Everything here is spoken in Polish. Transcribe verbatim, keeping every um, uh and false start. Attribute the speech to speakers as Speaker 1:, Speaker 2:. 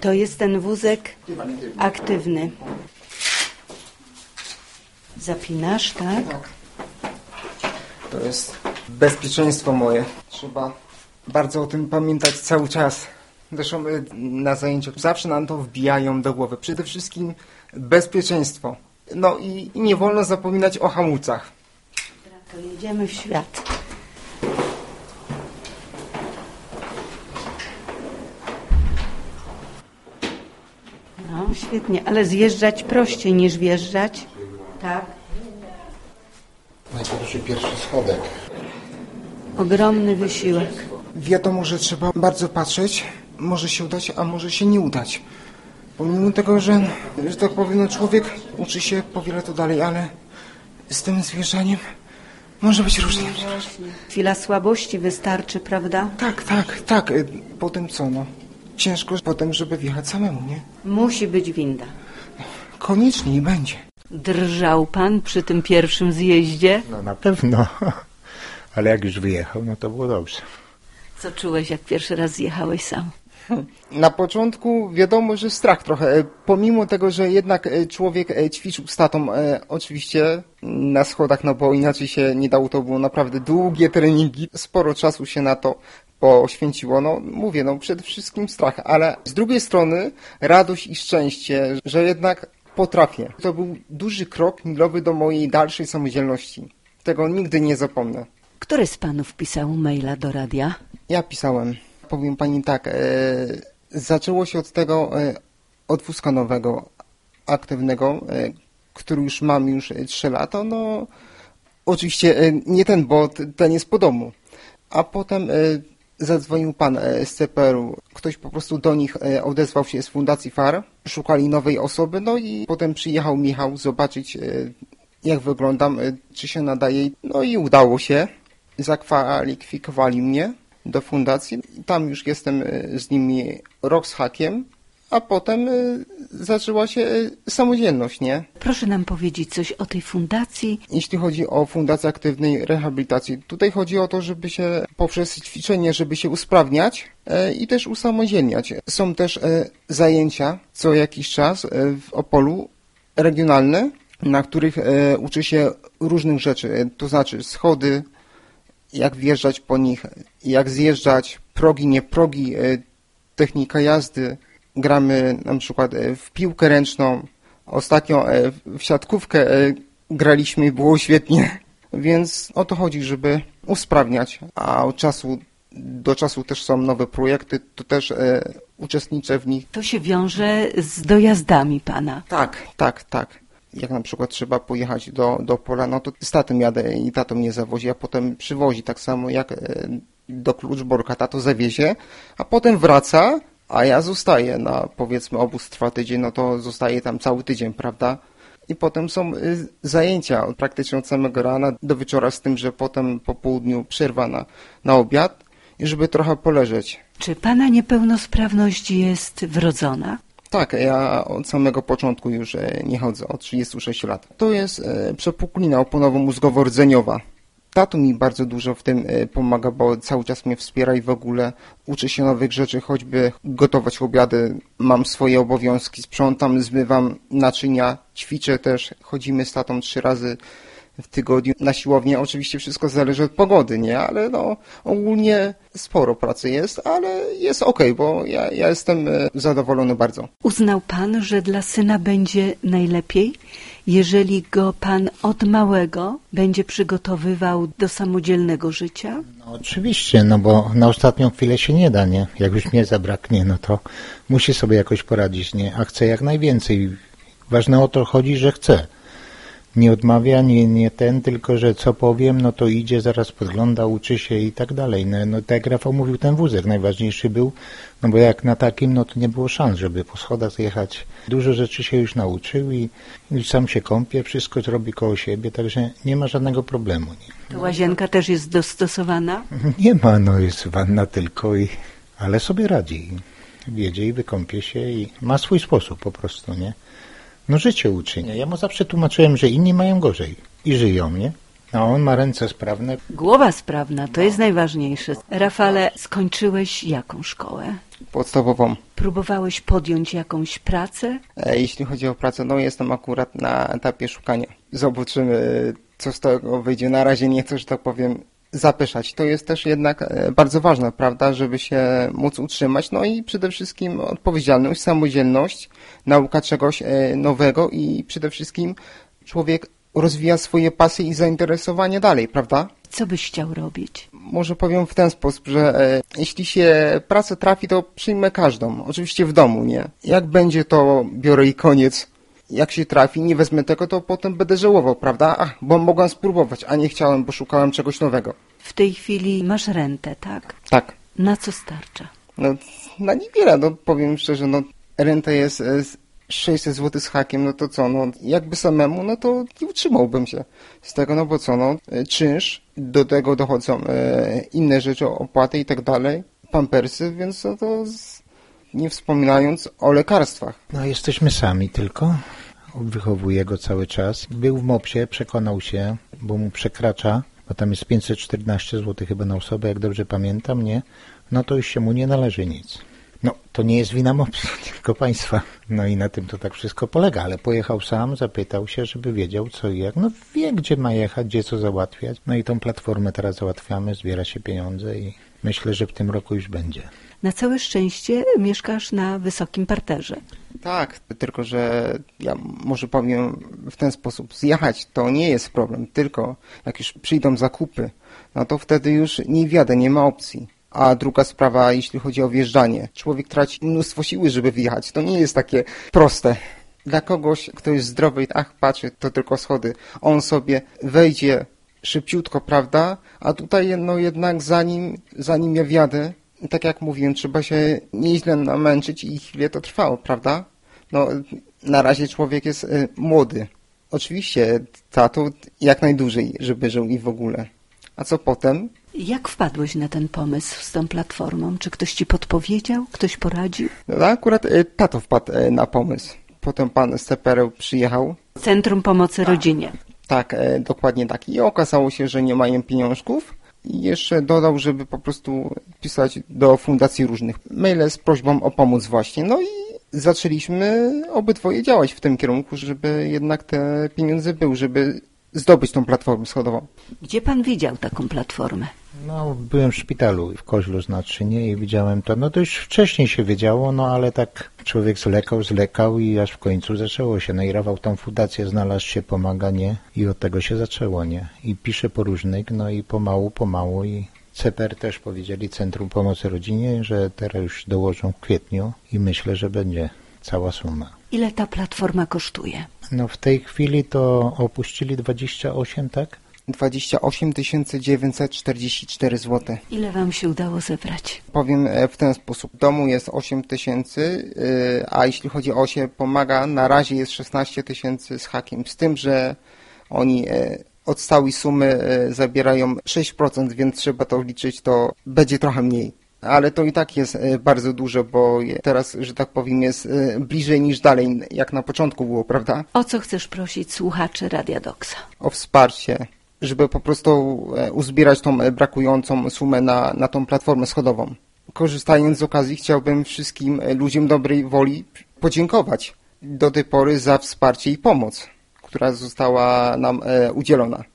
Speaker 1: To jest ten wózek aktywny. Zapinasz, tak?
Speaker 2: Tak. To jest bezpieczeństwo moje. Trzeba bardzo o tym pamiętać cały czas. Zresztą na zajęciach zawsze nam to wbijają do głowy. Przede wszystkim bezpieczeństwo. No i, i nie wolno zapominać o hamulcach.
Speaker 1: To jedziemy w świat. No, świetnie, ale zjeżdżać prościej niż wjeżdżać. Tak.
Speaker 3: Najpierw pierwszy schodek.
Speaker 1: Ogromny wysiłek.
Speaker 2: Wiadomo, że trzeba bardzo patrzeć. Może się udać, a może się nie udać. Pomimo tego, że, że tak powiem, no człowiek uczy się powiele to dalej, ale z tym zjeżdżaniem może być różnie.
Speaker 1: Chwila słabości wystarczy, prawda?
Speaker 2: Tak, tak, tak. Potem co, no? Ciężko potem, żeby wjechać samemu, nie?
Speaker 1: Musi być winda.
Speaker 2: Koniecznie i będzie.
Speaker 1: Drżał pan przy tym pierwszym zjeździe?
Speaker 3: No na pewno, ale jak już wyjechał, no to było dobrze.
Speaker 1: Co czułeś, jak pierwszy raz zjechałeś sam?
Speaker 2: Na początku wiadomo, że strach trochę. Pomimo tego, że jednak człowiek ćwiczył z tatą, oczywiście na schodach, no bo inaczej się nie dało, to było naprawdę długie treningi. Sporo czasu się na to poświęciło. No mówię, no przede wszystkim strach, ale z drugiej strony radość i szczęście, że jednak potrafię. To był duży krok milowy do mojej dalszej samodzielności. Tego nigdy nie zapomnę.
Speaker 1: Który z panów pisał maila do radia?
Speaker 2: Ja pisałem. Powiem pani tak, e, zaczęło się od tego e, od wózka nowego, aktywnego, e, który już mam już trzy lata. No oczywiście e, nie ten, bo ten jest po domu. A potem e, zadzwonił pan e, z C P R u. Ktoś po prostu do nich e, odezwał się z Fundacji F A R. Szukali nowej osoby, no i potem przyjechał Michał zobaczyć, e, jak wyglądam, e, czy się nadaje. No i udało się. Zakwalifikowali mnie do fundacji. Tam już jestem z nimi rok z hakiem, a potem zaczęła się samodzielność, nie?
Speaker 1: Proszę nam powiedzieć coś o tej fundacji.
Speaker 2: Jeśli chodzi o Fundację Aktywnej Rehabilitacji, tutaj chodzi o to, żeby się poprzez ćwiczenie, żeby się usprawniać i też usamodzielniać. Są też zajęcia co jakiś czas w Opolu regionalne, na których uczy się różnych rzeczy, to znaczy schody, jak wjeżdżać po nich, jak zjeżdżać, progi, nie progi, technika jazdy. Gramy na przykład w piłkę ręczną. Ostatnio w siatkówkę graliśmy i było świetnie. Więc o to chodzi, żeby usprawniać. A od czasu do czasu też są nowe projekty, to też uczestniczę w nich.
Speaker 1: To się wiąże z dojazdami pana.
Speaker 2: Tak, tak, tak. Jak na przykład trzeba pojechać do, do pola, no to z tatą jadę i tato mnie zawozi, a potem przywozi, tak samo jak do Kluczborka tato zawiezie, a potem wraca, a ja zostaję na, powiedzmy, obóz trwa tydzień, no to zostaję tam cały tydzień, prawda? I potem są zajęcia praktycznie od samego rana do wieczora, z tym, że potem po południu przerwa na, na obiad i żeby trochę poleżeć.
Speaker 1: Czy pana niepełnosprawność jest wrodzona?
Speaker 2: Tak, ja od samego początku już nie chodzę, od trzydziestu sześciu lat. To jest przepuklina oponowo-mózgowo-rdzeniowa. Tato mi bardzo dużo w tym pomaga, bo cały czas mnie wspiera i w ogóle uczy się nowych rzeczy, choćby gotować obiady. Mam swoje obowiązki, sprzątam, zmywam naczynia, ćwiczę też, chodzimy z tatą trzy razy w tygodniu na siłownię. Oczywiście wszystko zależy od pogody, nie? Ale no ogólnie sporo pracy jest, ale jest okej, okay, bo ja, ja jestem zadowolony bardzo.
Speaker 1: Uznał pan, że dla syna będzie najlepiej, jeżeli go pan od małego będzie przygotowywał do samodzielnego życia?
Speaker 3: No oczywiście, no bo na ostatnią chwilę się nie da, nie? Jak już mnie zabraknie, no to musi sobie jakoś poradzić, nie? A chce jak najwięcej. Ważne o to chodzi, że chce. Nie odmawia, nie, nie ten, tylko że co powiem, no to idzie, zaraz podgląda, uczy się i tak dalej. No, no tak jak Rafał mówił, ten wózek najważniejszy był, no bo jak na takim, no to nie było szans, żeby po schodach zjechać. Dużo rzeczy się już nauczył i już sam się kąpie, wszystko zrobi koło siebie, także nie ma żadnego problemu. Nie?
Speaker 1: To łazienka też jest dostosowana?
Speaker 3: Nie ma, no jest wanna tylko, i, ale sobie radzi. Wiedzie i wykąpie się i ma swój sposób po prostu, nie? No życie uczy, nie? Ja mu zawsze tłumaczyłem, że inni mają gorzej i żyją, nie? No, on ma ręce sprawne.
Speaker 1: Głowa sprawna, to jest najważniejsze. Rafale, skończyłeś jaką szkołę?
Speaker 2: Podstawową.
Speaker 1: Próbowałeś podjąć jakąś pracę?
Speaker 2: E, Jeśli chodzi o pracę, no jestem akurat na etapie szukania. Zobaczymy, co z tego wyjdzie. Na razie nie chcę, że tak powiem, zapeszać. To jest też jednak e, bardzo ważne, prawda, żeby się móc utrzymać. No i przede wszystkim odpowiedzialność, samodzielność, nauka czegoś e, nowego i przede wszystkim człowiek rozwija swoje pasje i zainteresowanie dalej, prawda?
Speaker 1: Co byś chciał robić?
Speaker 2: Może powiem w ten sposób, że e, jeśli się pracę trafi, to przyjmę każdą. Oczywiście w domu, nie? Jak będzie, to biorę i koniec. Jak się trafi, nie wezmę tego, to potem będę żałował, prawda? Ach, bo mogłem spróbować, a nie chciałem, bo szukałem czegoś nowego.
Speaker 1: W tej chwili masz rentę, tak?
Speaker 2: Tak.
Speaker 1: Na co starcza?
Speaker 2: No, na niewiele, no powiem szczerze, no renta jest e, sześćset złotych z hakiem, no to co, no jakby samemu, no to nie utrzymałbym się z tego, no bo co, no e, czynsz, do tego dochodzą e, inne rzeczy, opłaty i tak dalej, pampersy, więc no to z, nie wspominając o lekarstwach.
Speaker 3: No, jesteśmy sami tylko. Wychowuję go cały czas. Był w mopsie, przekonał się, bo mu przekracza, bo tam jest pięćset czternaście złotych chyba na osobę, jak dobrze pamiętam, nie? No to już się mu nie należy nic. No, to nie jest wina mopsu, tylko państwa. No i na tym to tak wszystko polega, ale pojechał sam, zapytał się, żeby wiedział co i jak. No wie, gdzie ma jechać, gdzie co załatwiać. No i tą platformę teraz załatwiamy, zbiera się pieniądze i myślę, że w tym roku już będzie.
Speaker 1: Na całe szczęście mieszkasz na wysokim parterze.
Speaker 2: Tak, tylko że ja może powiem w ten sposób, zjechać to nie jest problem, tylko jak już przyjdą zakupy, no to wtedy już nie wjadę, nie ma opcji. A druga sprawa, jeśli chodzi o wjeżdżanie. Człowiek traci mnóstwo siły, żeby wjechać. To nie jest takie proste. Dla kogoś, kto jest zdrowy i ach, patrzy, to tylko schody. On sobie wejdzie szybciutko, prawda? A tutaj no jednak zanim, zanim ja wjadę, tak jak mówiłem, trzeba się nieźle namęczyć i chwilę to trwało, prawda? No, na razie człowiek jest y, młody. Oczywiście, tato jak najdłużej, żeby żył i w ogóle. A co potem?
Speaker 1: Jak wpadłeś na ten pomysł z tą platformą? Czy ktoś ci podpowiedział? Ktoś poradził?
Speaker 2: No, akurat y, tato wpadł y, na pomysł. Potem pan z C P R u przyjechał.
Speaker 1: Centrum Pomocy Rodzinie.
Speaker 2: Tak, y, dokładnie tak. I okazało się, że nie mają pieniążków. I jeszcze dodał, żeby po prostu pisać do fundacji różnych maile z prośbą o pomoc właśnie. No i zaczęliśmy obydwoje działać w tym kierunku, żeby jednak te pieniądze były, żeby zdobyć tą platformę schodową.
Speaker 1: Gdzie pan widział taką platformę?
Speaker 3: No, byłem w szpitalu w Koźlu znaczy, nie? I widziałem to, no to już wcześniej się wiedziało, no ale tak człowiek zlekał, zlekał i aż w końcu zaczęło się. No i Rafał tą fundację znalazł się, pomaga, nie? I od tego się zaczęło, nie? I pisze po różnych, no i pomału, pomału i C P R też powiedzieli, Centrum Pomocy Rodzinie, że teraz już dołożą w kwietniu i myślę, że będzie cała suma.
Speaker 1: Ile ta platforma kosztuje?
Speaker 3: No w tej chwili to opuścili dwadzieścia osiem, tak?
Speaker 2: dwadzieścia osiem tysięcy dziewięćset czterdzieści cztery złote.
Speaker 1: Ile wam się udało zebrać?
Speaker 2: Powiem w ten sposób. W domu jest osiem tysięcy, a jeśli chodzi o się pomaga, na razie jest szesnaście tysięcy z hakiem. Z tym, że oni od całej sumy zabierają sześć procent, więc trzeba to liczyć, to będzie trochę mniej. Ale to i tak jest bardzo dużo, bo teraz, że tak powiem, jest bliżej niż dalej, jak na początku było, prawda?
Speaker 1: O co chcesz prosić słuchaczy Radia Doksa?
Speaker 2: O wsparcie, żeby po prostu uzbierać tą brakującą sumę na, na tą platformę schodową. Korzystając z okazji, chciałbym wszystkim ludziom dobrej woli podziękować do tej pory za wsparcie i pomoc, która została nam udzielona.